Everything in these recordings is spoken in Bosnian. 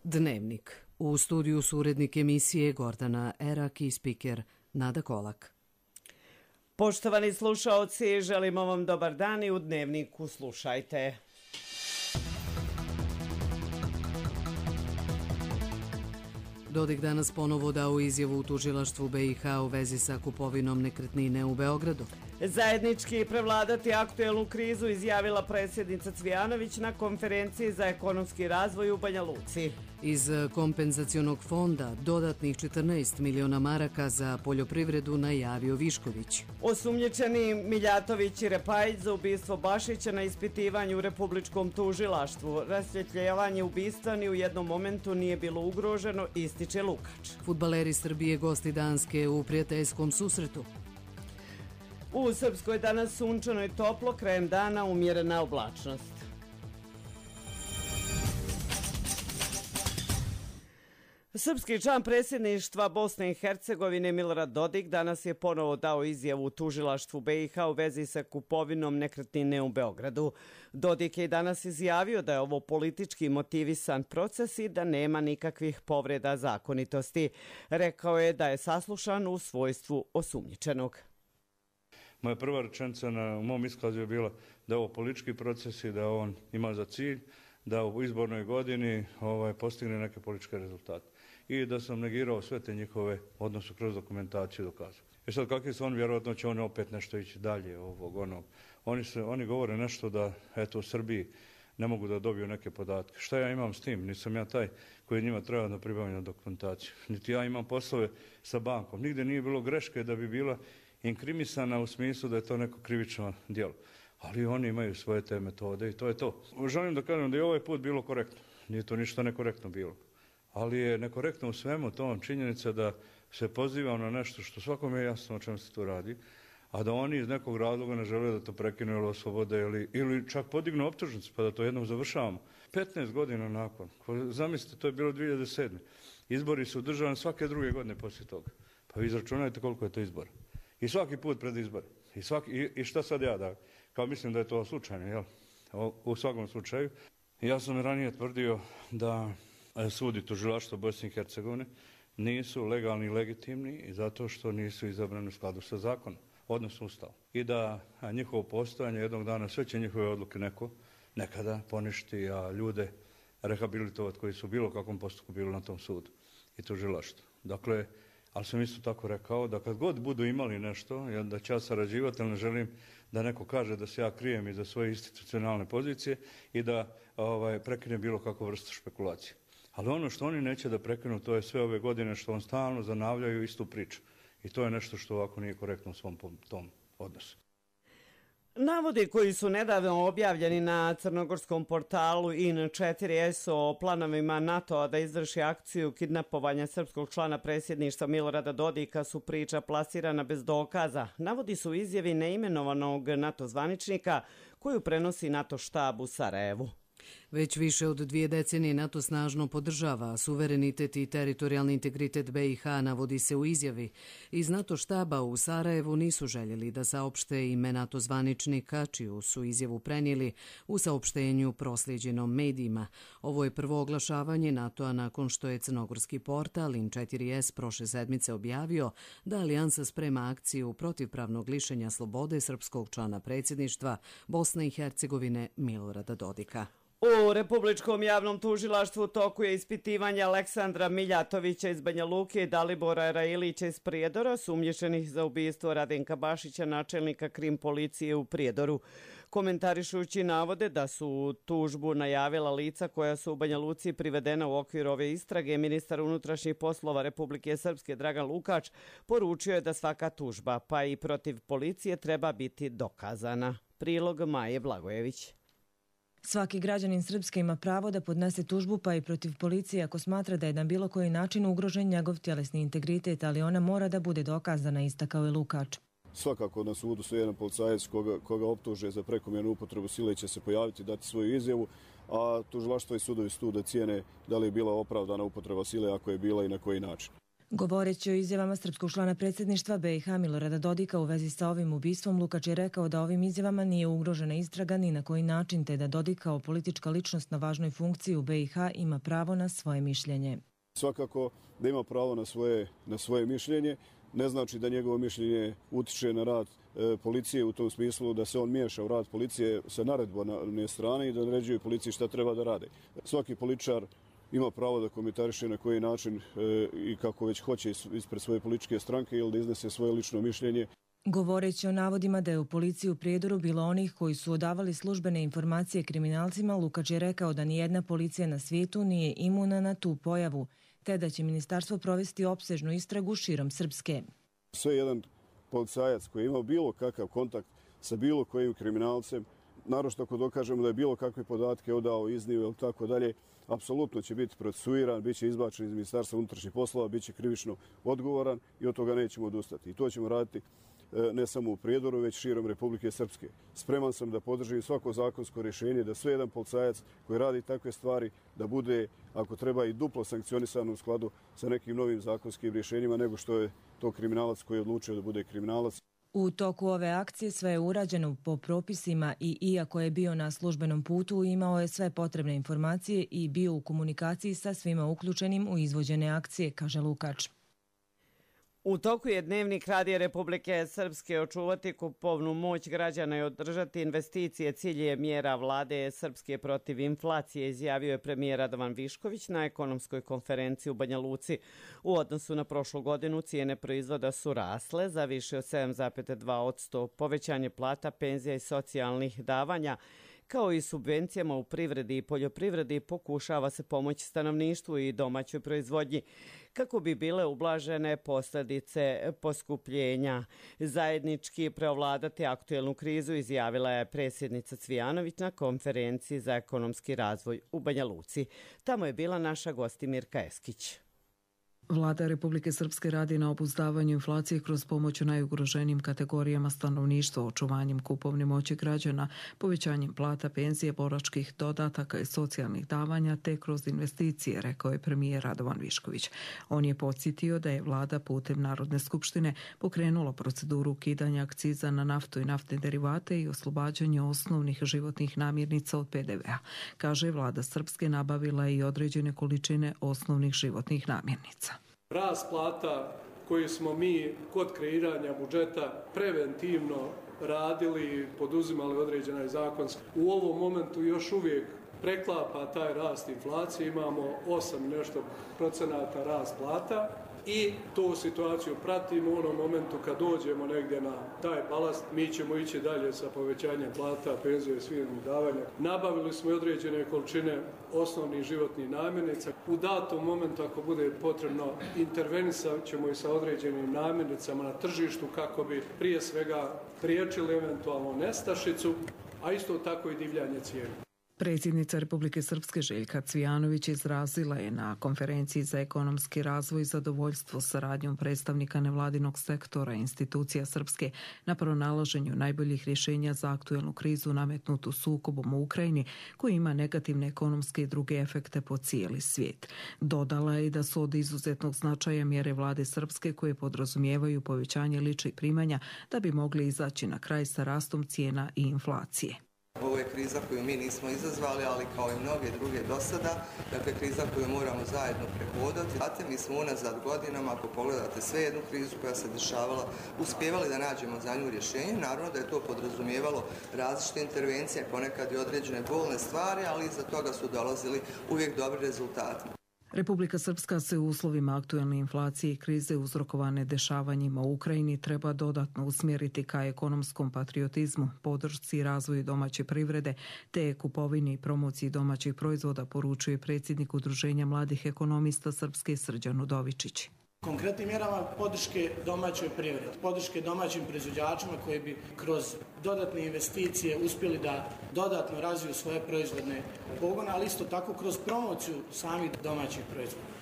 Dnevnik. U studiju su urednik emisije Gordana Erak i spiker Nada Kolak. Poštovani slušaoci, želimo vam dobar dan i u Dnevniku slušajte. Dodik danas ponovo dao izjavu u tužilaštvu BiH u vezi sa kupovinom nekretnine u Beogradu. Zajednički prevladati aktuelnu krizu izjavila predsjednica Cvijanović na konferenciji za ekonomski razvoj u Banja Luci. Iz kompenzacionog fonda dodatnih 14 miliona maraka za poljoprivredu najavio Višković. Osumnjičeni Miljatović i Repajić za ubistvo Bašića na ispitivanju u Republičkom tužilaštvu. Rasvjetljavanje ubistva ni u jednom momentu nije bilo ugroženo, ističe Lukač. Fudbaleri Srbije gosti Danske u prijateljskom susretu. U Srpskoj danas sunčano i toplo, krajem dana umjerena oblačnost. Srpski član predsjedništva Bosne i Hercegovine Milorad Dodik danas je ponovo dao izjavu u tužilaštvu BiH u vezi sa kupovinom nekretnine u Beogradu. Dodik je danas izjavio da je ovo politički motivisan proces i da nema nikakvih povreda zakonitosti. Rekao je da je saslušan u svojstvu osumnjičenog. Moja prva rečenica u mom iskazu je bila da je ovo politički proces i da on ima za cilj da u izbornoj godini postigne neke političke rezultate. I da sam negirao sve te njihove odnose kroz dokumentaciju dokazao. I sad kakvi su oni, vjerojatno će oni opet nešto ići dalje ovog onog. Oni govore nešto da eto u Srbiji ne mogu da dobiju neke podatke. Šta ja imam s tim? Nisam ja taj koji njima treba da pribavim dokumentaciju. Niti ja imam poslove sa bankom. Nigde nije bilo greške da bi bila inkrimisana u smislu da je to neko krivično djelo. Ali oni imaju svoje te metode i to je to. Želim da kažem da je ovaj put bilo korektno. Nije to ništa nekorektno bilo. Ali je nekorektno u svemu tom činjenica da se poziva na nešto što svakome je jasno o čemu se tu radi, a da oni iz nekog razloga ne žele da to prekinu ili oslobode ili čak podignu optužnicu pa da to jednom završavamo. 15 godina nakon, zamislite, to je bilo 2007. Izbori su održavani svake druge godine poslije toga. Pa vi izračunajte koliko je to izbora. I svaki put pred izbore. I šta sad ja da, kao mislim da je to slučajno, jel? U svakom slučaju. Ja sam ranije tvrdio da sud i tužilaštvo Bosne i Hercegovine nisu legalni i legitimni i zato što nisu izabrani u skladu sa zakonom, odnosno Ustavom. I da njihovo postojanje jednog dana sve će njihove odluke nekada poništi, a ljude rehabilitovati koji su u bilo kakvom postupku bili na tom sudu i tužilaštvu. Dakle, ali sam isto tako rekao da kad god budu imali nešto, da će ja sarađivati, ali ne želim da neko kaže da se ja krijem iza svoje institucionalne pozicije i da prekinem bilo kakvu vrstu špekulacije. Ali ono što oni neće da prekinu, to je sve ove godine što on stalno zanavljaju istu priču. I to je nešto što ovako nije korektno u svom tom odnosu. Navodi koji su nedavno objavljeni na crnogorskom portalu IN4S o planovima NATO-a da izvrši akciju kidnapovanja srpskog člana predsjedništva Milorada Dodika su priča plasirana bez dokaza. Navodi su izjavi neimenovanog NATO zvaničnika koju prenosi NATO štab u Sarajevu. Već više od 2 decenije NATO snažno podržava suverenitet i teritorijalni integritet BiH, navodi se u izjavi. Iz NATO štaba u Sarajevu nisu željeli da saopšte ime NATO zvaničnika, čiju su izjavu prenijeli u saopštenju proslijeđenom medijima. Ovo je prvo oglašavanje NATO-a nakon što je crnogorski portal IN4S prošle sedmice objavio da Alijansa sprema akciju protiv pravnog lišenja slobode srpskog člana predsjedništva Bosne i Hercegovine Milorada Dodika. U Republičkom javnom tužilaštvu toku je ispitivanje Aleksandra Miljatovića iz Banja Luke i Dalibora Railića iz Prijedora, sumnjičenih za ubistvo Radenka Bašića, načelnika krim policije u Prijedoru. Komentarišući navode da su tužbu najavila lica koja su u Banja Luci privedena u okviru ove istrage, ministar unutrašnjih poslova Republike Srpske Dragan Lukač poručio je da svaka tužba, pa i protiv policije, treba biti dokazana. Prilog Maje Blagojević. Svaki građanin Srpske ima pravo da podnese tužbu pa i protiv policije ako smatra da je na bilo koji način ugrožen njegov tjelesni integritet, ali ona mora da bude dokazana, istakao je Lukač. Svakako na sudu su jedan policajac koga optuže za prekomjernu upotrebu sile će se pojaviti, dati svoju izjavu, a tužilaštvo i sudovi su tu da cijene da li je bila opravdana upotreba sile, ako je bila i na koji način. Govoreći o izjavama srpskog člana predsjedništva BiH Milorada Dodika u vezi sa ovim ubistvom, Lukač je rekao da ovim izjavama nije ugrožena istraga ni na koji način, te da Dodik kao politička ličnost na važnoj funkciji u BiH ima pravo na svoje mišljenje. Svakako da ima pravo na svoje mišljenje, ne znači da njegovo mišljenje utiče na rad policije u tom smislu da se on miješa u rad policije sa naredbovne strane i da naređuje policiji šta treba da rade. Svaki političar ima pravo da komentariše na koji način i kako već hoće ispred svoje političke stranke ili da iznese svoje lično mišljenje. Govoreći o navodima da je u policiji u Prijedoru bilo onih koji su odavali službene informacije kriminalcima, Lukač je rekao da nijedna policija na svijetu nije imuna na tu pojavu, te da će ministarstvo provesti opsežnu istragu širom Srpske. Sve jedan policajac koji je imao bilo kakav kontakt sa bilo kojim kriminalcem, naročito ako dokažemo da je bilo kakve podatke odao, iznio ili tako dalje, apsolutno će biti procesuiran, bit će izbačen iz Ministarstva unutrašnjih poslova, bit će krivično odgovoran i od toga nećemo odustati. I to ćemo raditi ne samo u Prijedoru, već širom Republike Srpske. Spreman sam da podržim svako zakonsko rješenje, da sve jedan policajac koji radi takve stvari da bude, ako treba, i duplo sankcionisan u skladu sa nekim novim zakonskim rješenjima nego što je to kriminalac koji je odlučio da bude kriminalac. U toku ove akcije sve je urađeno po propisima i iako je bio na službenom putu, imao je sve potrebne informacije i bio u komunikaciji sa svima uključenim u izvođene akcije, kaže Lukač. U toku je Dnevnik Radija Republike Srpske očuvati kupovnu moć građana i održati investicije. Cilj je mjera vlade Srpske protiv inflacije, izjavio je premijer Radovan Višković na ekonomskoj konferenciji u Banja Luci. U odnosu na prošlu godinu cijene proizvoda su rasle za više od 7,2%. Povećanje plata, penzija i socijalnih davanja kao i subvencijama u privredi i poljoprivredi pokušava se pomoći stanovništvu i domaćoj proizvodnji kako bi bile ublažene posljedice poskupljenja. Zajednički preovladati aktuelnu krizu, izjavila je predsjednica Cvijanović na konferenciji za ekonomski razvoj u Banja Luci. Tamo je bila naša gosti Mirka Eskić. Vlada Republike Srpske radi na obuzdavanju inflacije kroz pomoć najugroženijim kategorijama stanovništva, očuvanjem kupovne moći građana, povećanjem plata, penzije, boračkih dodataka i socijalnih davanja, te kroz investicije, rekao je premijer Radovan Višković. On je podsjetio da je vlada putem Narodne skupštine pokrenula proceduru ukidanja akciza na naftu i naftne derivate i oslobađanje osnovnih životnih namirnica od PDV-a. Kaže, vlada Srpske nabavila i određene količine osnovnih životnih namirnica. Rast plata koji smo mi kod kreiranja budžeta preventivno radili, poduzimali određene zakonske. U ovom momentu još uvijek preklapa taj rast inflacije, imamo 8% rast plata i tu situaciju pratimo. U onom momentu kad dođemo negdje na taj balast, mi ćemo ići dalje sa povećanjem plata, penzija i svih davanja. Nabavili smo određene količine osnovnih životnih namirnica. U datom momentu, ako bude potrebno, intervenisat ćemo i sa određenim namirnicama na tržištu kako bi prije svega priječili eventualno nestašicu, a isto tako i divljanje cijena. Predsjednica Republike Srpske Željka Cvijanović izrazila je na konferenciji za ekonomski razvoj zadovoljstvo saradnjom predstavnika nevladinog sektora i institucija Srpske na pronalaženju najboljih rješenja za aktuelnu krizu nametnutu sukobom u Ukrajini, koji ima negativne ekonomske i druge efekte po cijeli svijet. Dodala je da su od izuzetnog značaja mjere vlade Srpske koje podrazumijevaju povećanje ličnih primanja da bi mogli izaći na kraj sa rastom cijena i inflacije. Ovo je kriza koju mi nismo izazvali, ali kao i mnoge druge do sada, dakle kriza koju moramo zajedno prehodati. Znate, mi smo unazad godinama, ako pogledate sve jednu krizu koja se dešavala, uspjevali da nađemo za nju rješenje. Naravno da je to podrazumijevalo različite intervencije, ponekad i određene bolne stvari, ali iza toga su dolazili uvijek dobri rezultati. Republika Srpska se u uslovima aktuelne inflacije i krize uzrokovane dešavanjima u Ukrajini treba dodatno usmjeriti ka ekonomskom patriotizmu, podršci i razvoju domaće privrede, te kupovini i promociji domaćih proizvoda, poručuje predsjednik Udruženja mladih ekonomista Srpske Srđan Udovičić. Konkretnim mjerama podrške domaćoj privredi, podrške domaćim proizvođačima koji bi kroz dodatne investicije uspjeli da dodatno razviju svoje proizvodne pogone, ali isto tako kroz promociju samih domaćih proizvoda.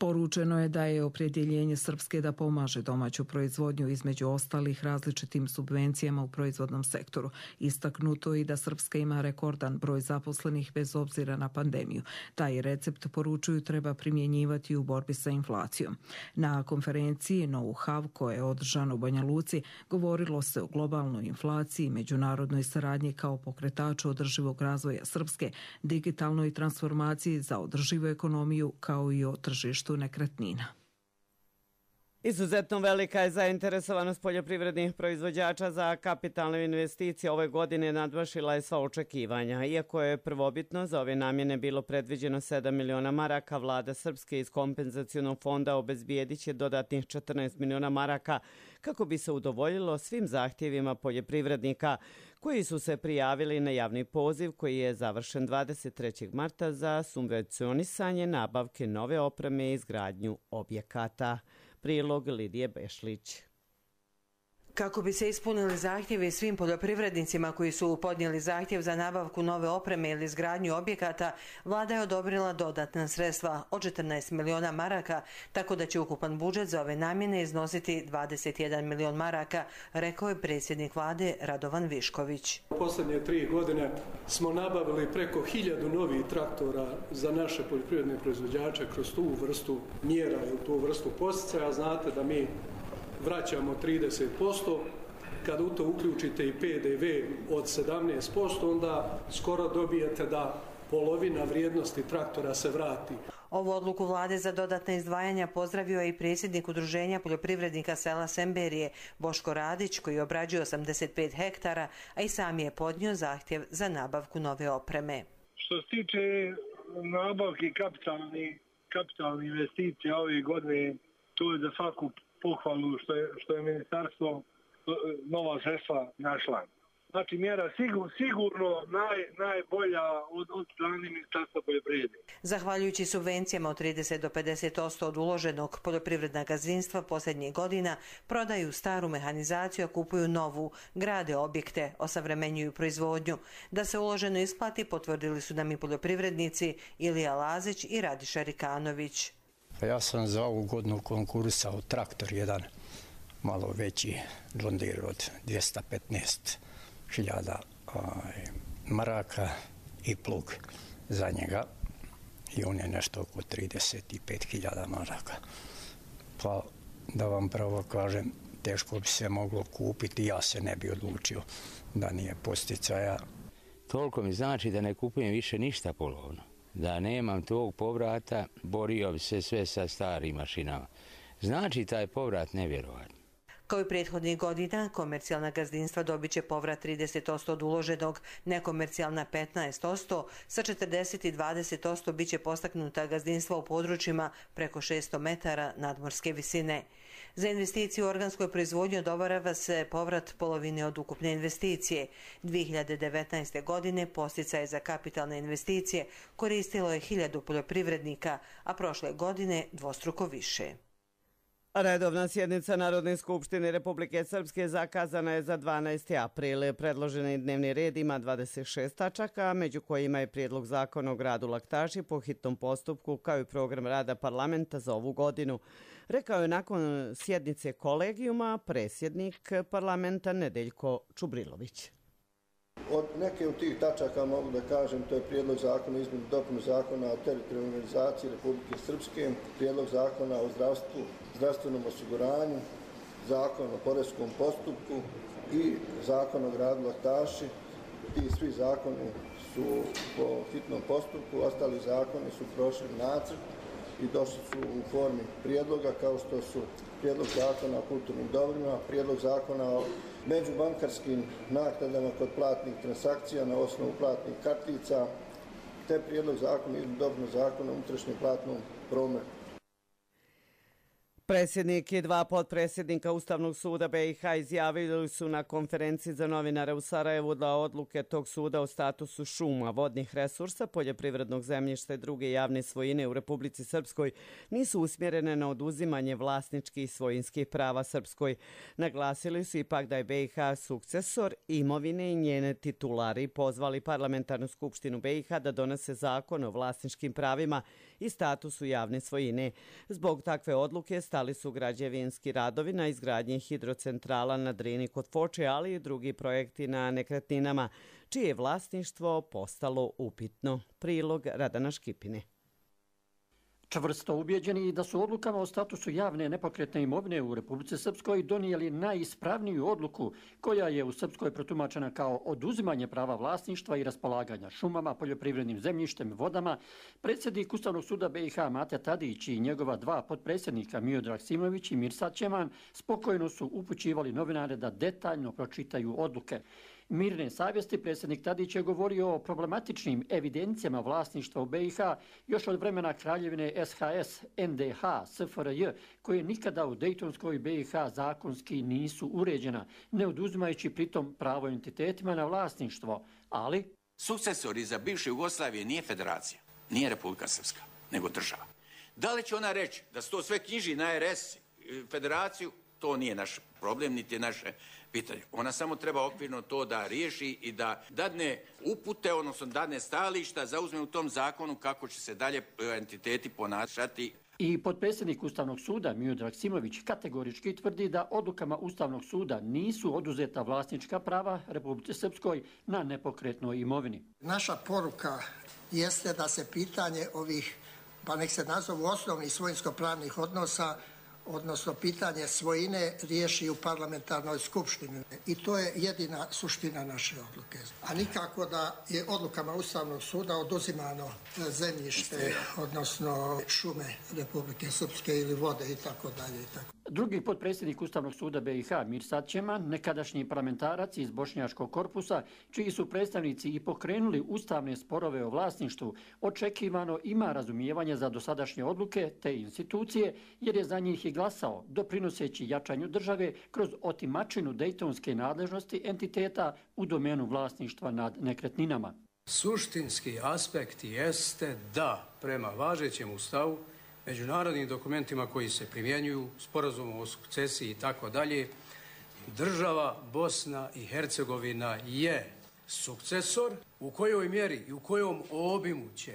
Poručeno je da je opredjeljenje Srpske da pomaže domaću proizvodnju između ostalih različitim subvencijama u proizvodnom sektoru. Istaknuto i da Srpska ima rekordan broj zaposlenih bez obzira na pandemiju. Taj recept, poručuju, treba primjenjivati u borbi sa inflacijom. Na konferenciji Know-how koja je održana u Banja Luci govorilo se o globalnoj inflaciji, međunarodnoj saradnji kao pokretaču održivog razvoja Srpske, digitalnoj transformaciji za održivu ekonomiju kao i o tržištu nekretnina. Izuzetno velika je zainteresovanost poljoprivrednih proizvođača za kapitalne investicije. Ove godine nadmašila je sva očekivanja. Iako je prvobitno za ove namjene bilo predviđeno 7 miliona maraka, vlada Srpske iz kompenzacionog fonda obezbijedit će dodatnih 14 miliona maraka kako bi se udovoljilo svim zahtjevima poljoprivrednika koji su se prijavili na javni poziv koji je završen 23. marta za subvencionisanje nabavke nove opreme i izgradnju objekata. Prilog Lidije Bešlić. Kako bi se ispunili zahtjevi svim poljoprivrednicima koji su podnijeli zahtjev za nabavku nove opreme ili izgradnju objekata, vlada je odobrila dodatna sredstva od 14 miliona maraka, tako da će ukupan budžet za ove namjene iznositi 21 milion maraka, rekao je predsjednik vlade Radovan Višković. U posljednje 3 godine smo nabavili preko 1000 novih traktora za naše poljoprivredne proizvođače kroz tu vrstu mjera ili tu vrstu podsticaja. Znate da mi vraćamo 30%, kad u to uključite i PDV od 17%, onda skoro dobijete da polovina vrijednosti traktora se vrati. Ovu odluku vlade za dodatne izdvajanja pozdravio je i predsjednik Udruženja poljoprivrednika sela Semberije Boško Radić, koji obrađuje 85 hektara, a i sam je podnio zahtjev za nabavku nove opreme. Što se tiče nabavki kapitalne investicije ove godine, to je za svaku pohvalu što je ministarstvo nova sredstva našla. Znači mjera sigurno najbolja od strane ministarstva poljoprivrede. Zahvaljujući subvencijama od 30 do 50% od uloženog, poljoprivredna gazdinstva posljednjih godina prodaju staru mehanizaciju, a kupuju novu, grade objekte, osavremenjuju proizvodnju. Da se uloženo isplati potvrdili su nam i poljoprivrednici Ilija Lazić i Radiša Rikanović. Ja sam za ovu godinu konkurisao traktor jedan malo veći, John Deere od 215.000 maraka i plug za njega i on je nešto oko 35.000 maraka. Pa da vam pravo kažem, teško bi se moglo kupiti, ja se ne bi odlučio da nije posticaja. Toliko mi znači da ne kupujem više ništa polovno. Da nemam tog povrata, borio bi se sve sa starim mašinama. Znači taj povrat nevjerovatno. Kao i prethodnih godina, komercijalna gazdinstva dobit će povrat 30% od uloženog, nekomercijalna 15%, sa 40 i 20% bit će postaknuta gazdinstva u područjima preko 600 metara nadmorske visine. Za investiciju u organskoj proizvodnji odobrava se povrat polovine od ukupne investicije. 2019. godine posticaje za kapitalne investicije koristilo je 1000 poljoprivrednika, a prošle godine dvostruko više. Redovna sjednica Narodne skupštine Republike Srpske zakazana je za 12. april. Predloženi dnevni red ima 26 tačaka, među kojima je prijedlog zakona o gradu Laktaši po hitnom postupku, kao i program rada parlamenta za ovu godinu. Rekao je nakon sjednice kolegijuma predsjednik parlamenta Nedeljko Čubrilović. Od neke od tih tačaka mogu da kažem, to je prijedlog zakona o izmjeni i dopuni zakona o teritorijalnoj organizaciji Republike Srpske, prijedlog zakona o zdravstvenom osiguranju, zakon o poreskom postupku i zakon o gradu Laktaši. Ti svi zakoni su po hitnom postupku, ostali zakoni su prošli nacrt i došli su u formi prijedloga, kao što su prijedlog zakona o kulturnim dobrima, prijedlog zakona o međubankarskim naknadama kod platnih transakcija na osnovu platnih kartica, te prijedlog zakona i dopune zakona o unutrašnjem platnom prometu. Predsjednik i 2 potpredsjednika Ustavnog suda BiH izjavili su na konferenciji za novinare u Sarajevu da odluke tog suda o statusu šuma, vodnih resursa, poljoprivrednog zemljišta i druge javne svojine u Republici Srpskoj nisu usmjerene na oduzimanje vlasničkih i svojinskih prava Srpskoj. Naglasili su ipak da je BiH sukcesor imovine i njene titulari pozvali parlamentarnu skupštinu BiH da donese zakon o vlasničkim pravima i statusu javne svojine. Zbog takve odluke stali su građevinski radovi na izgradnji hidrocentrala na Drini kod Foče, ali i drugi projekti na nekretninama, čije je vlasništvo postalo upitno. Prilog Radana Škipine. Čvrsto ubjeđeni da su odlukama o statusu javne nepokretne imovine u Republici Srpskoj donijeli najispravniju odluku koja je u Srpskoj protumačena kao oduzimanje prava vlasništva i raspolaganja šumama, poljoprivrednim zemljištem, vodama, predsjednik Ustavnog suda BiH Mate Tadić i njegova dva potpredsjednika Miodrag Simović i Mirsad Ćeman spokojno su upućivali novinare da detaljno pročitaju odluke. Mirne savjesti predsjednik Tadić je govorio o problematičnim evidencijama vlasništva u BiH još od vremena Kraljevine SHS, NDH, SFRJ, koje nikada u Dejtonskoj BiH zakonski nisu uređena, ne oduzimajući pritom pravo entitetima na vlasništvo, ali... Sukcesori za bivše Jugoslavije nije federacija, nije Republika Srpska, nego država. Da li će ona reći da se to sve knjiži na RS, federaciju, to nije naš problem, niti je naše pitanje. Ona samo treba okvirno to da riješi i da dadne upute, odnosno dadne stajališta, zauzme u tom zakonu kako će se dalje entiteti ponašati. I potpredsjednik Ustavnog suda Miodrag Simović kategorički tvrdi da odlukama Ustavnog suda nisu oduzeta vlasnička prava Republici Srpskoj na nepokretnoj imovini. Naša poruka jeste da se pitanje ovih, pa nek se nazovu osnovnih svojinsko-pravnih odnosa, odnosno pitanje svojine, riješi u parlamentarnoj skupštini. I to je jedina suština naše odluke. A nikako da je odlukama Ustavnog suda oduzimano zemljište, odnosno šume Republike Srpske ili vode i tako dalje. Drugi potpredsjednik Ustavnog suda BiH Mirsad Ćeman, nekadašnji parlamentarac iz Bošnjačkog korpusa, čiji su predstavnici i pokrenuli ustavne sporove o vlasništvu, očekivano ima razumijevanje za dosadašnje odluke te institucije, jer je za njih i glasao, doprinoseći jačanju države kroz otimačinu dejtonske nadležnosti entiteta u domenu vlasništva nad nekretninama. Suštinski aspekt jeste da prema važećem ustavu, međunarodnim dokumentima koji se primjenjuju, sporazumom o sukcesiji i tako dalje, država Bosna i Hercegovina je sukcesor. U kojoj mjeri i u kojom obimu će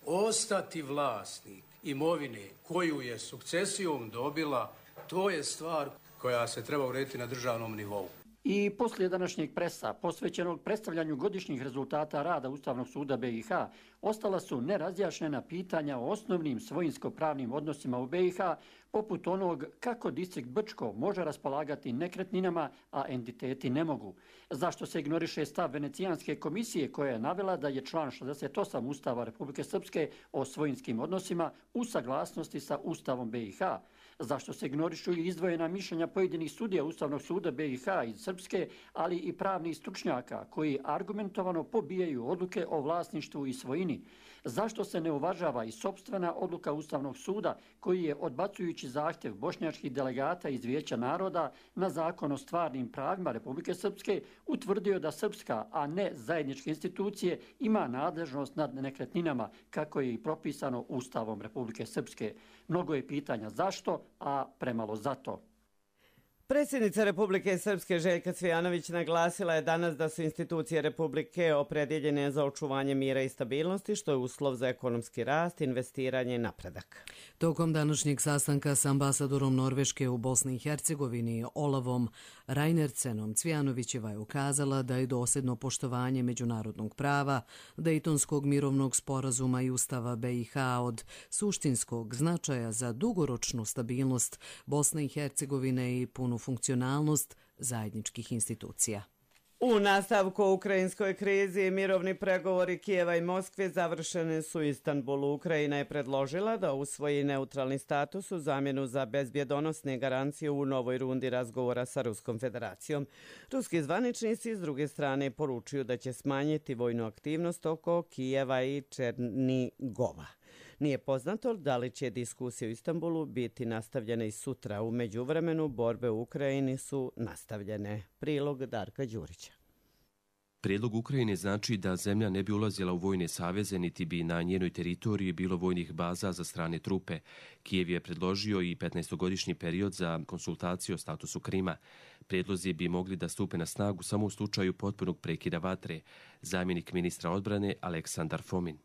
ostati vlasnik imovine koju je sukcesijom dobila, to je stvar koja se treba urediti na državnom nivou. I poslije današnjeg presa, posvećenog predstavljanju godišnjih rezultata rada Ustavnog suda BiH, ostala su nerazjašnjena pitanja o osnovnim svojinsko-pravnim odnosima u BiH, poput onog kako distrikt Brčko može raspolagati nekretninama, a entiteti ne mogu. Zašto se ignoriše stav Venecijanske komisije koja je navela da je član 68 Ustava Republike Srpske o svojinskim odnosima u saglasnosti sa Ustavom BiH? Zašto se ignorišu i izdvojena mišljenja pojedinih sudija Ustavnog suda BiH iz Srpske, ali i pravnih stručnjaka koji argumentovano pobijaju odluke o vlasništvu i svojini? Zašto se ne uvažava i sopstvena odluka Ustavnog suda koji je, odbacujući zahtjev bošnjačkih delegata iz Vijeća naroda na zakon o stvarnim pravima Republike Srpske, utvrdio da srpska, a ne zajedničke institucije, ima nadležnost nad nekretninama, kako je i propisano Ustavom Republike Srpske? Mnogo je pitanja zašto, a premalo zato. Predsjednica Republike Srpske Željka Cvijanović naglasila je danas da su institucije Republike opredjeljene za očuvanje mira i stabilnosti, što je uslov za ekonomski rast, investiranje i napredak. Tokom današnjeg sastanka s ambasadorom Norveške u Bosni i Hercegovini Olavom Reinertsenom, Cvijanovićeva je ukazala da je dosljedno poštovanje međunarodnog prava, Dejtonskog mirovnog sporazuma i Ustava BiH od suštinskog značaja za dugoročnu stabilnost Bosne i Hercegovine i punu funkcionalnost zajedničkih institucija. U nastavku ukrajinskoj krizi mirovni pregovori Kijeva i Moskve završeni su u Istanbulu. Ukrajina je predložila da usvoji neutralni status u zamjenu za bezbjedonosne garancije u novoj rundi razgovora sa Ruskom federacijom. Ruski zvaničnici s druge strane poručuju da će smanjiti vojnu aktivnost oko Kijeva i Černigova. Nije poznato da li će diskusije u Istanbulu biti nastavljene i sutra. U međuvremenu borbe u Ukrajini su nastavljene. Prilog Darka Đurića. Prijedlog Ukrajine znači da zemlja ne bi ulazila u vojne saveze, niti bi na njenoj teritoriji bilo vojnih baza za strane trupe. Kijev je predložio i 15-godišnji period za konsultacije o statusu Krima. Prijedlozi bi mogli da stupe na snagu samo u slučaju potpunog prekida vatre, zamjenik ministra odbrane Aleksandar Fomin.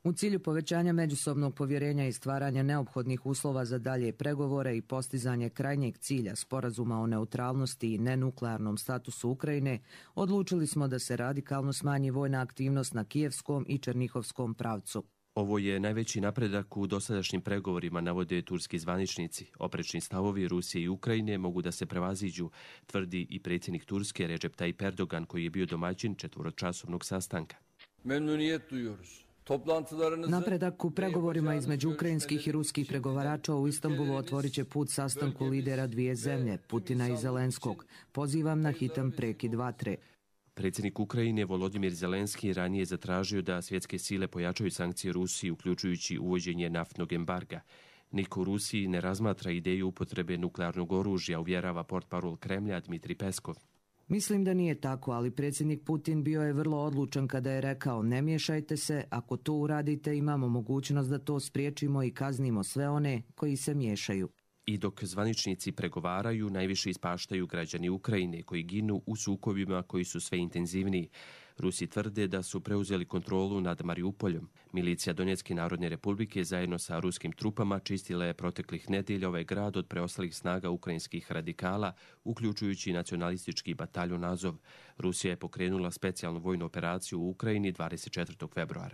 U cilju povećanja međusobnog povjerenja i stvaranja neophodnih uslova za dalje pregovore i postizanje krajnjeg cilja sporazuma o neutralnosti i nenuklearnom statusu Ukrajine, odlučili smo da se radikalno smanji vojna aktivnost na kijevskom i černihovskom pravcu. Ovo je najveći napredak u dosadašnjim pregovorima, navode turski zvaničnici. Oprečni stavovi Rusije i Ukrajine mogu da se prevaziđu, tvrdi i predsjednik Turske Recep Tayyip Erdogan, koji je bio domaćin četvoročasovnog sastanka. Memnuniyet duyuyoruz. Napredak u pregovorima između ukrajinskih i ruskih pregovarača u Istanbulu otvorit će put sastanku lidera dvije zemlje, Putina i Zelenskog. Pozivam na hitan prekid vatre. Predsjednik Ukrajine Volodimir Zelenski ranije zatražio da svjetske sile pojačaju sankcije Rusiji, uključujući uvođenje naftnog embarga. Niko u Rusiji ne razmatra ideju upotrebe nuklearnog oružja, uvjerava portparol Kremlja Dmitrij Peskov. Mislim da nije tako, ali predsjednik Putin bio je vrlo odlučan kada je rekao ne miješajte se, ako to uradite imamo mogućnost da to spriječimo i kaznimo sve one koji se miješaju. I dok zvaničnici pregovaraju, najviše ispaštaju građani Ukrajine koji ginu u sukobima koji su sve intenzivniji. Rusi tvrde da su preuzeli kontrolu nad Mariupoljom. Milicija Donetske narodne republike zajedno sa ruskim trupama čistila je proteklih nedelja ovaj grad od preostalih snaga ukrajinskih radikala, uključujući nacionalistički bataljon Azov. Rusija je pokrenula specijalnu vojnu operaciju u Ukrajini 24. februara.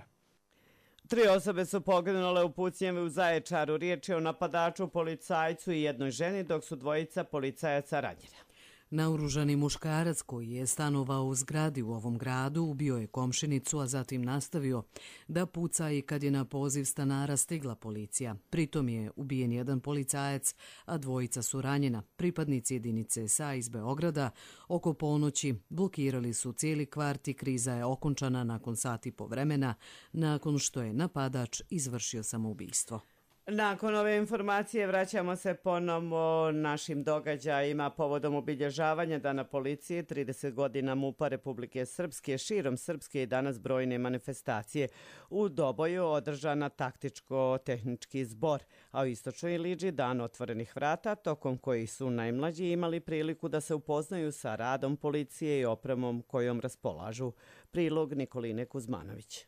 3 osobe su poginule u pucnjevi u Zaječaru. Riječ je o napadaču, policajcu i jednoj ženi, dok su 2 policajaca ranjena. Naoružani muškarac koji je stanovao u zgradi u ovom gradu ubio je komšinicu, a zatim nastavio da puca i kad je na poziv stanara stigla policija. Pritom je ubijen jedan policajac, a 2 su ranjena. Pripadnici jedinice SA iz Beograda oko ponoći blokirali su cijeli kvart i kriza je okončana nakon sati po vremena, nakon što je napadač izvršio samoubistvo. Nakon ove informacije vraćamo se ponovno našim događajima povodom obilježavanja Dana policije, 30 godina MUP-a Republike Srpske. Širom Srpske i danas brojne manifestacije. U Doboju održana taktičko-tehnički zbor, a u Istočnoj Iliđi Dan otvorenih vrata, tokom kojih su najmlađi imali priliku da se upoznaju sa radom policije i opremom kojom raspolažu. Prilog Nikoline Kuzmanović.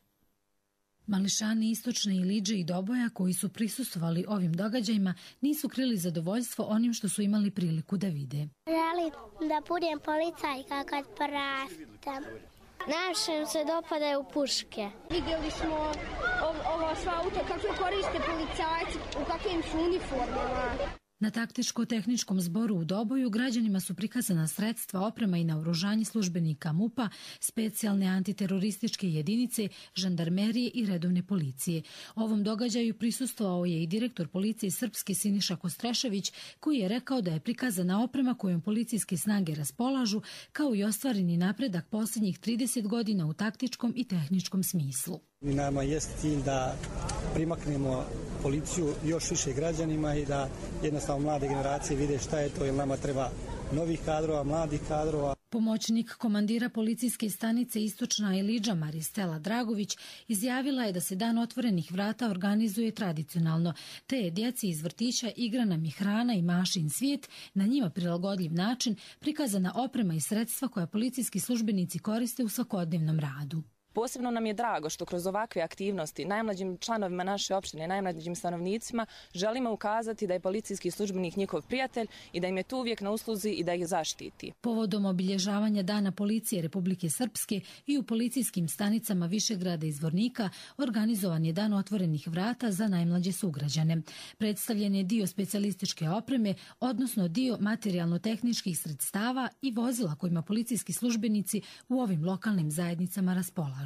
Mališani Istočne Iliđe i Doboja koji su prisustvovali ovim događajima nisu krili zadovoljstvo onim što su imali priliku da vide. Želim da budem policajka kad porastem. Našem se dopadaju puške. Vidjeli smo ovo sva auta kako koriste policajci, u kakvim su uniformama. Na taktičko-tehničkom zboru u Doboju građanima su prikazana sredstva, oprema i naoružanje službenika MUP-a, specijalne antiterorističke jedinice, žandarmerije i redovne policije. Ovom događaju prisustvovao je i direktor policije Srpske Siniša Kostrešević, koji je rekao da je prikazana oprema kojom policijske snage raspolažu, kao i ostvareni napredak posljednjih 30 godina u taktičkom i tehničkom smislu. Nama jest cilj da primaknemo policiju još više građanima i da jednostavno mlade generacije vide šta je to, jer nama treba novih kadrova, mladih kadrova. Pomoćnik komandira policijske stanice Istočna Iliđa Maristela Dragović izjavila je da se Dan otvorenih vrata organizuje tradicionalno, te je djeci iz vrtića igra nam je hrana i mašin svijet, na njima prilagodljiv način prikazana oprema i sredstva koja policijski službenici koriste u svakodnevnom radu. Posebno nam je drago što kroz ovakve aktivnosti najmlađim članovima naše opštine, najmlađim stanovnicima želimo ukazati da je policijski službenik njihov prijatelj i da im je tu uvijek na usluzi i da ih zaštiti. Povodom obilježavanja Dana policije Republike Srpske i u policijskim stanicama Višegrada i Zvornika organizovan je Dan otvorenih vrata za najmlađe sugrađane. Predstavljen je dio specijalističke opreme, odnosno dio materijalno-tehničkih sredstava i vozila kojima policijski službenici u ovim lokalnim zajednicama raspolažu.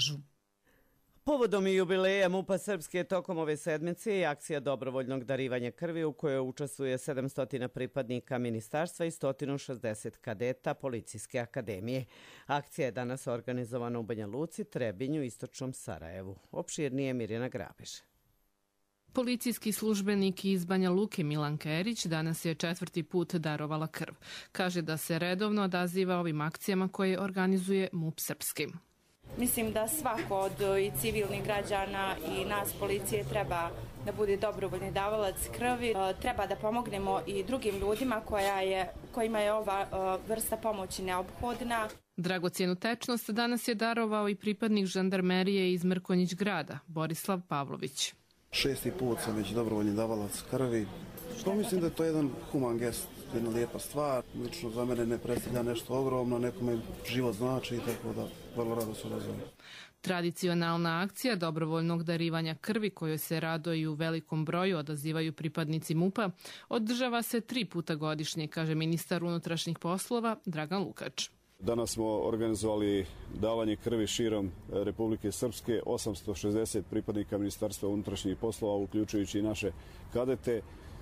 Povodom jubileja MUP-a Srpske tokom ove sedmice je akcija dobrovoljnog darivanja krvi u kojoj učestvuje 700 pripadnika ministarstva i 160 kadeta Policijske akademije. Akcija je danas organizovana u Banja Luci, Trebinju i Istočnom Sarajevu. Opširnije Mirjana Grabež. Policijski službenik iz Banja Luke Milan Kerić danas je 4. put darovala krv. Kaže da se redovno odaziva ovim akcijama koje organizuje MUP Srpski. Mislim da svako od i civilnih građana i nas policije treba da bude dobrovoljni davalac krvi. Treba da pomognemo i drugim ljudima kojima je ova vrsta pomoći neophodna. Dragocjenu tečnost danas je darovao i pripadnik žandarmerije iz Mrkonjić grada, Borislav Pavlović. 6. put sam već dobrovoljni davalac krvi. Što mislim da je to jedan human gest, jedna lijepa stvar. Lično za mene ne predstavlja nešto ogromno, nekome život znači, tako da vrlo rado se razumijem. Tradicionalna akcija dobrovoljnog darivanja krvi, kojoj se rado i u velikom broju odazivaju pripadnici MUP-a, održava se 3 puta godišnje, kaže ministar unutrašnjih poslova Dragan Lukač. Danas smo organizovali davanje krvi širom Republike Srpske, 860 pripadnika Ministarstva unutrašnjih poslova, uključujući i naše kadete,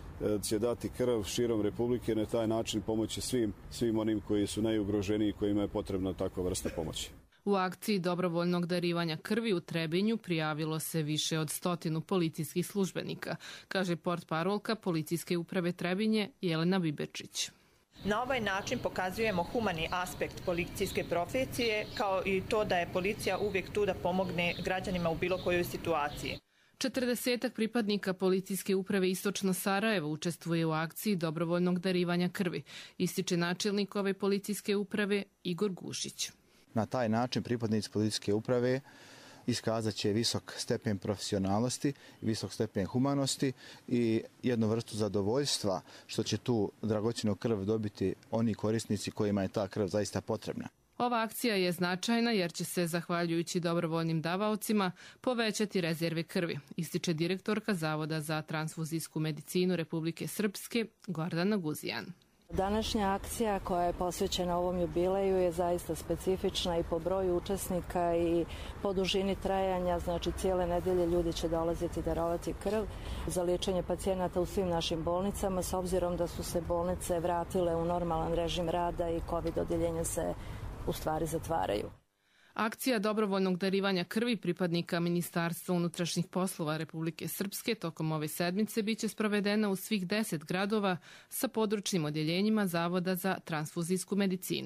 će dati krv širom Republike, na taj način pomoći svim onim koji su najugroženiji i kojima je potrebna takva vrsta pomoći. U akciji dobrovoljnog darivanja krvi u Trebinju prijavilo se više od 100 policijskih službenika, kaže portparolka Policijske uprave Trebinje Jelena Biberčić. Na ovaj način pokazujemo humani aspekt policijske profesije, kao i to da je policija uvijek tu da pomogne građanima u bilo kojoj situaciji. 40 pripadnika Policijske uprave Istočno Sarajevo učestvuje u akciji dobrovoljnog darivanja krvi, ističe načelnik ove policijske uprave Igor Gušić. Na taj način pripadnici policijske uprave iskazat će visok stepen profesionalnosti, visok stepen humanosti i jednu vrstu zadovoljstva što će tu dragocjenu krv dobiti oni korisnici kojima je ta krv zaista potrebna. Ova akcija je značajna jer će se, zahvaljujući dobrovoljnim davaocima, povećati rezerve krvi, ističe direktorka Zavoda za transfuzijsku medicinu Republike Srpske Gordana Guzijan. Današnja akcija koja je posvećena ovom jubileju je zaista specifična i po broju učesnika i po dužini trajanja, znači cijele nedelje ljudi će dolaziti darovati krv za liječenje pacijenata u svim našim bolnicama, s obzirom da su se bolnice vratile u normalan režim rada i COVID odjeljenja se u stvari zatvaraju. Akcija dobrovoljnog darivanja krvi pripadnika Ministarstva unutrašnjih poslova Republike Srpske tokom ove sedmice biće sprovedena u svih 10 gradova sa područnim odjeljenjima Zavoda za transfuzijsku medicinu.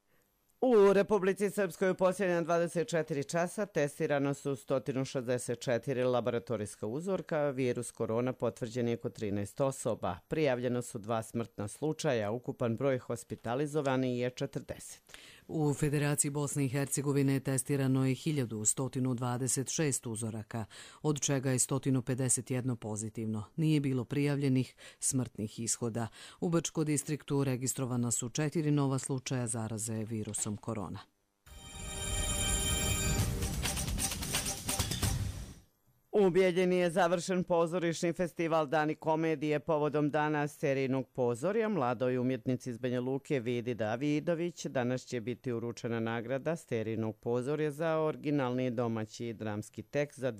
U Republici Srpskoj u posljednja 24 časa testirano su 164 laboratorijska uzorka. Virus korona potvrđen je kod 13 osoba. Prijavljeno su 2 smrtna slučaja. Ukupan broj hospitalizovani je 40. U Federaciji Bosne i Hercegovine testirano je 1126 uzoraka, od čega je 151 pozitivno. Nije bilo prijavljenih smrtnih ishoda. U Brčkom distriktu registrovana su 4 nova slučaja zaraze virusom korona. U Bijeljini je završen pozorišni festival Dani komedije povodom dana serijnog pozorja. Mladoj umjetnici iz Banja Luke Vidi Davidović danas će biti uručena nagrada serijnog pozorja za originalni domaći dramski tekst za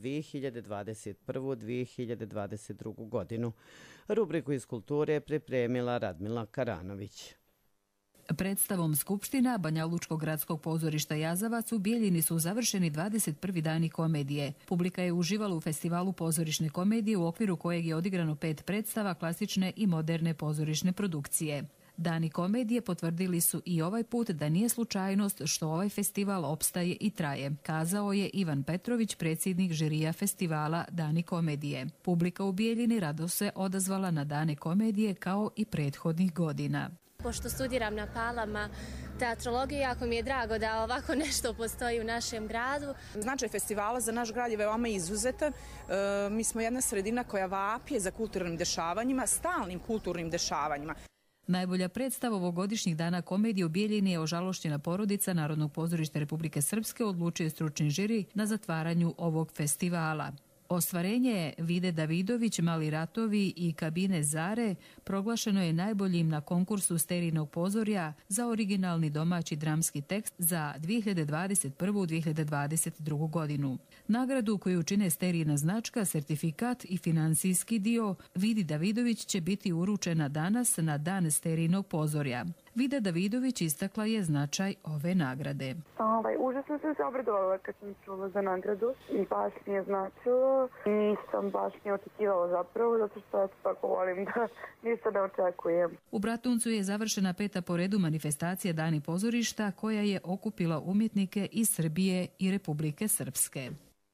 2021-2022 godinu. Rubriku iz kulture je pripremila Radmila Karanović. Predstavom Skupština Banjalučkog gradskog pozorišta Jazavac u Bijeljini su završeni 21. dani komedije. Publika je uživala u festivalu pozorišne komedije u okviru kojeg je odigrano 5 predstava klasične i moderne pozorišne produkcije. Dani komedije potvrdili su i ovaj put da nije slučajnost što ovaj festival opstaje i traje, kazao je Ivan Petrović, predsjednik žirija festivala Dani komedije. Publika u Bijeljini rado se odazvala na Dane komedije kao i prethodnih godina. Pošto studiram na Palama teatrologiju, jako mi je drago da ovako nešto postoji u našem gradu. Značaj festivala za naš grad je veoma izuzetan. Mi smo jedna sredina koja vapi za kulturnim dešavanjima, stalnim kulturnim dešavanjima. Najbolja predstava ovogodišnjih dana komedije u Bijeljini je Ožalošćena porodica Narodnog pozorišta Republike Srpske, odlučio stručni žiri na zatvaranju ovog festivala. Ostvarenje Vide Davidović, Mali ratovi i Kabine Zare proglašeno je najboljim na konkursu sterijnog pozorja za originalni domaći dramski tekst za 2021-2022 godinu. Nagradu koju čine sterijna značka, sertifikat i financijski dio Vidi Davidović će biti uručena danas na dan sterijnog pozorja. Vida Davidović istakla je značaj ove nagrade. Užasno sam se obradovala kad sam čula za nagradu i baš mi je značilo. Nisam baš ni očekivala zapravo, zato što tako volim da ništa ne očekujem. U Bratuncu je završena 5. po redu manifestacija Dani pozorišta koja je okupila umjetnike iz Srbije i Republike Srpske.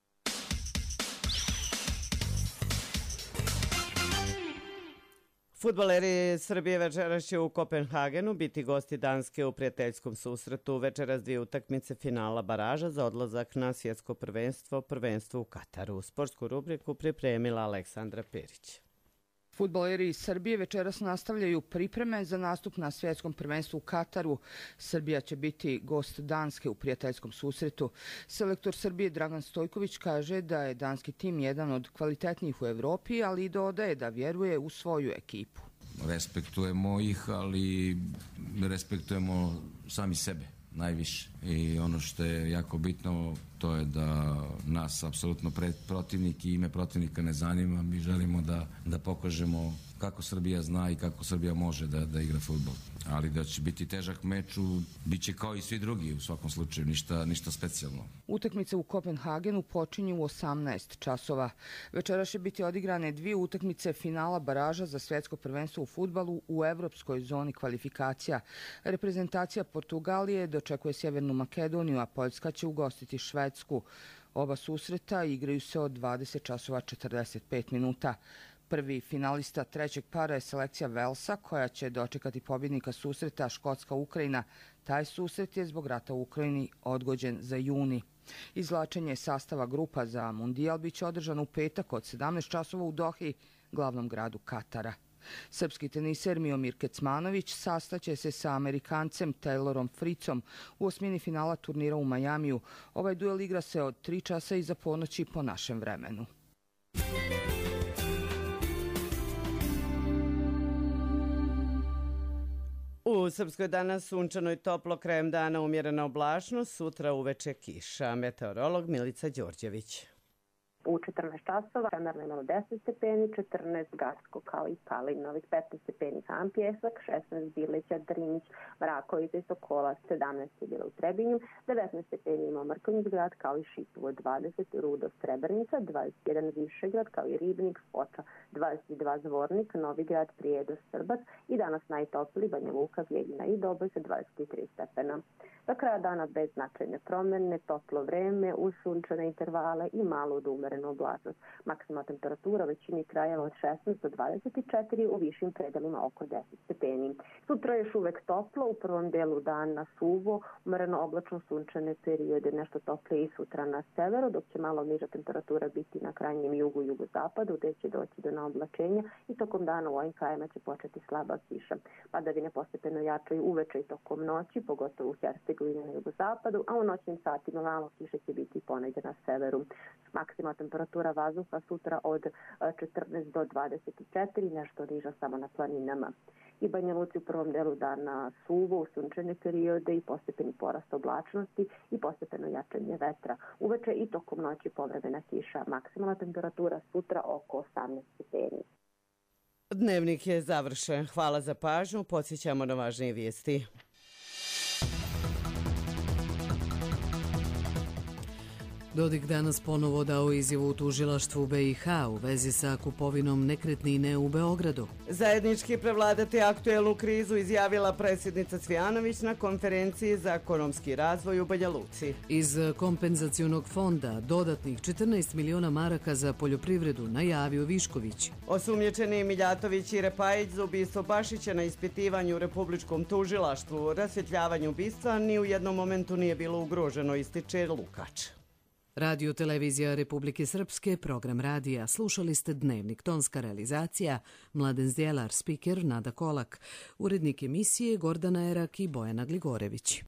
Fudbaleri Srbije večeras će u Kopenhagenu biti gosti Danske u prijateljskom susretu. Večeras 2 utakmice finala baraža za odlazak na svjetsko prvenstvo u Kataru. Sportsku rubriku pripremila Aleksandra Perić. Fudbaleri iz Srbije večeras nastavljaju pripreme za nastup na svjetskom prvenstvu u Kataru. Srbija će biti gost Danske u prijateljskom susretu. Selektor Srbije Dragan Stojković kaže da je danski tim jedan od kvalitetnijih u Evropi, ali i dodaje da vjeruje u svoju ekipu. Respektujemo ih, ali respektujemo sami sebe najviše. I ono što je jako bitno, to je da nas apsolutno protivnik i ime protivnika ne zanima. Mi želimo da pokažemo kako Srbija zna i kako Srbija može da igra fudbal. Ali da će biti težak meč, bit će kao i svi drugi u svakom slučaju, ništa specijalno. Utakmice u Kopenhagenu počinju u 18 časova. Večeras će biti odigrane 2 utakmice finala baraža za svjetsko prvenstvo u fudbalu u evropskoj zoni kvalifikacija. Reprezentacija Portugalije dočekuje Sjevernu Makedoniju, a Poljska će ugostiti Švedsku. Oba susreta igraju se od 20 časova 45 minuta. Prvi finalista trećeg para je selekcija Velsa, koja će dočekati pobjednika susreta Škotska-Ukrajina. Taj susret je zbog rata u Ukrajini odgođen za juni. Izvlačenje sastava grupa za Mundijal biće održano u petak od 17 časova u Dohi, glavnom gradu Katara. Srpski teniser Miomir Kecmanović sastaće se sa Amerikancem Taylorom Fritzom u osmini finala turnira u Majamiju. Ovaj duel igra se od 3 časa iza ponoći po našem vremenu. U Srpskoj danas sunčano i toplo, krajem dana umjerena oblačnost, sutra uveče kiša. Meteorolog Milica Đorđević. U 14 časova Čemerna imalo 10 stepeni, 14 Gacko kao i Kalinovik, 15 stepeni Sam Pjesak, 16 Birlića, Drinić, Mrakovica i Sokola, 17 je bilo u Trebinju, 19 stepeni imao Mrkonjić grad kao i Šituvo, 20 Rudo, Srebrnica, 21 Višegrad kao i Ribnik, Foča, 22 Zvornik, Novi grad, Prijedo, Srbac i danas najtopliji Banja Luka, Bijeljina i Doboj sa 23 stepena. Do kraja dana bez značajne promjene, toplo vreme, uz sunčane intervale i malo od umerenu oblačnost. Maksimalna temperatura u većini krajeva od 16 do 24, u višim predelima oko 10 stepeni. Sutra je još uvek toplo, u prvom delu dana suvo, umereno oblačno sunčane periode, nešto toplije i sutra na severu, dok će malo niža temperatura biti na krajnjem jugu i jugozapadu, gde će doći do naoblačenja i tokom dana u ovim krajevima će početi slaba kiša. Padavine postepeno jačaju uveče i tokom noći, pogotovo u Hercegovini na jugozapadu, a u noćnim satima malo kiše će biti ponegdje na severu. Maksimalna temperatura vazduha sutra od 14 do 24, nešto niža samo na planinama. I Banja Luci u prvom delu dana suvo, u sunčane periode i postepeni porast oblačnosti i postepeno jačanje vetra. Uveče i tokom noći povremena kiša. Maksimalna temperatura sutra oko 18 stepeni. Dnevnik je završen. Hvala za pažnju. Podsjećamo na važnije vijesti. Dodik danas ponovo dao izjavu u tužilaštvu BiH u vezi sa kupovinom nekretnine u Beogradu. Zajednički prevladati aktuelnu krizu izjavila predsjednica Cvijanović na konferenciji za ekonomski razvoj u Banja Luci. Iz kompenzacionog fonda dodatnih 14 miliona maraka za poljoprivredu najavio Višković. Osumnjičeni Miljatović i Repajić za ubistvo Bašića na ispitivanju u Republičkom tužilaštvu. Rasvjetljavanje ubistva ni u jednom momentu nije bilo ugroženo, ističe Lukač. Radio Televizija Republike Srpske, program radija. Slušali ste Dnevnik, tonska realizacija, Mladen Zdjelar, spiker Nada Kolak, urednik emisije Gordana Erak i Bojana Gligorević.